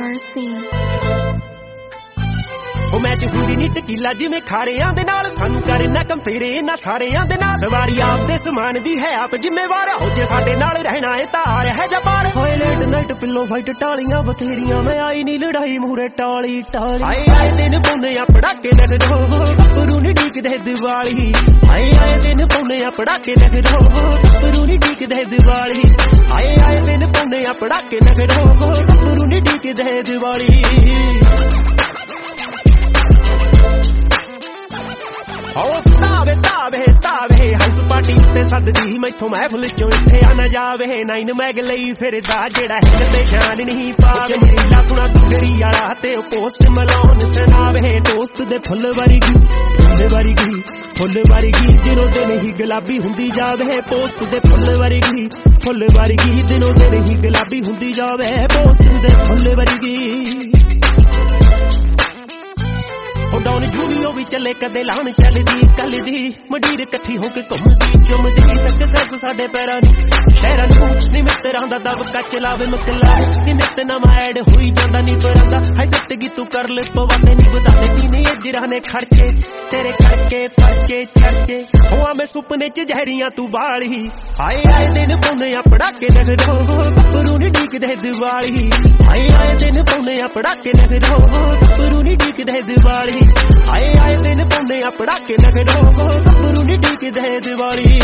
mercy. ਉਹ match ਹੁੰਦੀ ਨੀ ਟਕੀਲਾ ਜਿਵੇਂ ਖਾਰਿਆਂ ਦੇ ਨਾਲ ਸਾਨੂੰ ਕਰੇ ਨਾ ਕੰਪੇਰੇ ਇਹਨਾਂ ਸਾਰਿਆਂ ਦੇ ਨਾਲ ਸਵਾਰੀ ਆਪ ਦੇ ਸਮਾਨ ਦੀ ਹੈ ਆਪ ਜ਼ਿੰਮੇਵਾਰ ਹੋ ਜੇ ਸਾਡੇ ਨਾਲ ਰਹਿਣਾ ਏ ਤਾਂ ਆ ਰਿਹਾ ਜਬਾਰ ਹੋਏ ਲੇਟ ਨਾਈਟ ਪਿੱਲੋ ਫਾਈਟ ਟਾਲੀਆਂ ਬਥੇਰੀਆਂ ਮੈਂ ਆਈ ਨੀ ਲੜਾਈ ਮੂਰੇ ਟਾਲੀ ਟਾਲੀ ਆਏ ਦਿਨ ਪਾਉਨੇ ਆ ਪੜਾਕੇ ਲੱਗਦੋ ਗੱਭਰੂ ਨੀ ਢੀਕਦੇ ਦੀਵਾਲੀ ਆਏ ਦਿਨ ਪਾਉਨੇ ਆ ਪੜਾਕੇ ਲੱਗਦੋ ਗੱਭਰੂ ਨੀ ਢੀਕਦੇ ਦੀਵਾਲੀ ਆਏ ਦਿਨ ਪਾਉਨੇ ਆ ਪੜਾਕੇ ਲੱਗਦੋ ਗੱਭਰੂ ਨੀ ਢੀਕਦੇ ਦੀਵਾਲੀ ਤਾਵੇ ਤਾਵੇ ਤਾਵੇ ਹਾਊਸ ਪਾਰਟੀ ਤੇ ਸੱਦਦੀ ਮੈਥੋਂ ਮਹਿਫਲ ਚੋਂ ਇੱਥੇ ਆ ਨਾ ਜਾਵੇ ਨਾਈਨ ਮੈਗ ਲਈ ਫਿਰਦਾ ਜਿਹੜਾ ਹਿੱਕ ਤੇ ਸ਼ਾਨ ਨਹੀਂ ਪਾਵੇ ਲਾ ਸੁਣਾ ਗੁਗਰੀ ਵਾਲਾ ਤੇ ਉਹ ਪੋਸਟ ਮਲਾਉਣ ਸੁਣਾਵੇ ਦੋਸਤ ਦੇ ਫੁੱਲ ਵਰਗੀ ਦਿਨੋਂ ਦਿਨ ਹੀ ਗੁਲਾਬੀ ਹੁੰਦੀ ਜਾਵੇ ਪੋਸਟ ਦੇ ਫੁੱਲ ਵਰਗੀ ਦਿਨੋਂ ਦਿਨ ਹੀ ਗੁਲਾਬੀ ਹੁੰਦੀ ਜਾਵੇ ਪੋਸਟ ਦੇ ਫੁੱਲ ਵਰਗੀ ਡਾਉਨ ਜੂਨੀਓ ਵੀ ਚੱਲੇ ਕਦੇ ਲਾਉਣ ਚੱਲਦੀ ਕੱਲਦੀ ਮੰਡੀਰ ਇਕੱਠੀ ਹੋ ਕੇ ਘੁੰਮਦੀ ਚੁੰਮਦੀ ਸਕਸੈਸ ਸਾਡੇ ਪੈਰਾਂ ਨੂੰ ਸ਼ਹਿਰਾਂ ਨੂੰ ਨੀ ਮਿੱਤਰਾਂ ਦਾ ਦਬਕਾ ਚਲਾਵੇ ਮਕਲਾ ਨੀ ਨਿੱਤ ਨਵਾਂ ਐਡ ਹੋਈ ਜਾਂਦਾ ਨੀ ਪਰਾਂਦਾ ਹਾਈ ਸੱਤਗੀ ਤੂੰ ਕਰ ਲੈ ਪਵਾਤੇ ਨੀ ਬਤਾਦੇ ਕੀ ਨੀ ਅਜਰਾਂ ਨੇ ਖੜਕੇ ਤੇਰੇ ਕਰਕੇ ਪਰਚੇ ਚਰਚੇ ਹੋਆ ਮੈਂ ਸੁਪਨੇ ਚ ਜ਼ਹਿਰੀਆਂ ਤੂੰ ਬਾਲੀ ਆਏ ਦਿਨ ਪਾਉਨੇ ਆ ਪੜਾਕੇ ਲੱਗਦੋ ਗੱਭਰੂ ਨੀ ਢੀਕਦੇ ਦੀਵਾਲੀ ਆਏ ਦਿਨ ਪਾਉਨੇ ਆ ਪੜਾਕੇ ਲੱਗਦੋ ਗੱਭਰੂ ਨੀ ਢੀਕਦੇ ਦੀਵਾਲੀ ਆਏ ਦਿਨ ਪਾਉਨੇ ਆ ਪੜਾਕੇ ਲੱਗਦੋ ਗੱਭਰੂ ਨੀ ਢੀਕਦੇ ਦੀਵਾਲੀ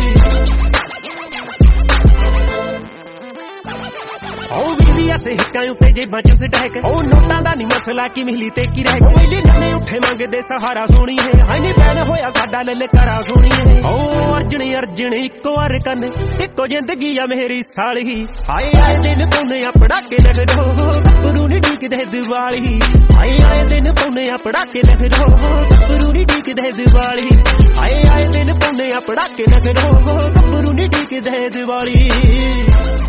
ਉਹ ਵੀ ਐਸੇ ਹਿੱਕਾਂ ਉੱਤੇ ਜੇਬਾਂ ਚ ਸਟੈਕ ਉਹ ਨੋਟਾਂ ਦਾ ਨੀ ਮਸਲਾ ਕੀ ਮਿਲੀ ਤੇ ਕੀ ਰਹਿ ਗਈ ਨਵੇਂ ਉੱਠੇ ਮੰਗਦੇ ਸਹਾਰਾ ਸੋਣੀ ਹੈ ਹਾਈ ਨੀ ਪੈਣ ਹੋਇਆ ਸਾਡਾ ਲਲਕਾਰਾ ਸੋਣੀ ਹੈ ਉਹ ਅਰਜਣ ਇੱਕੋ ਵਾਰ ਕੰਨ ਇੱਕੋ ਜ਼ਿੰਦਗੀ ਆ ਮੇਰੀ ਸਾਲੀ ਆਏ ਦਿਨ ਪਾਉਨੇ ਆ ਪੜਾਕੇ ਲੱਗਦੋ ਗੱਭਰੂ ਨੀ ਢੀਕਦੇ ਦੀਵਾਲੀ ਆਏ ਦਿਨ ਪਾਉਨੇ ਆ ਪੜਾਕੇ ਲੱਗਦੋ ਗੱਭਰੂ ਨੀ ਢੀਕਦੇ ਦੀਵਾਲੀ ਆਏ ਦਿਨ ਪਾਉਨੇ ਆ ਪੜਾਕੇ ਲੱਗਦੋ ਗੱਭਰੂ ਨੀ ਢੀਕਦੇ ਦੀਵਾਲੀ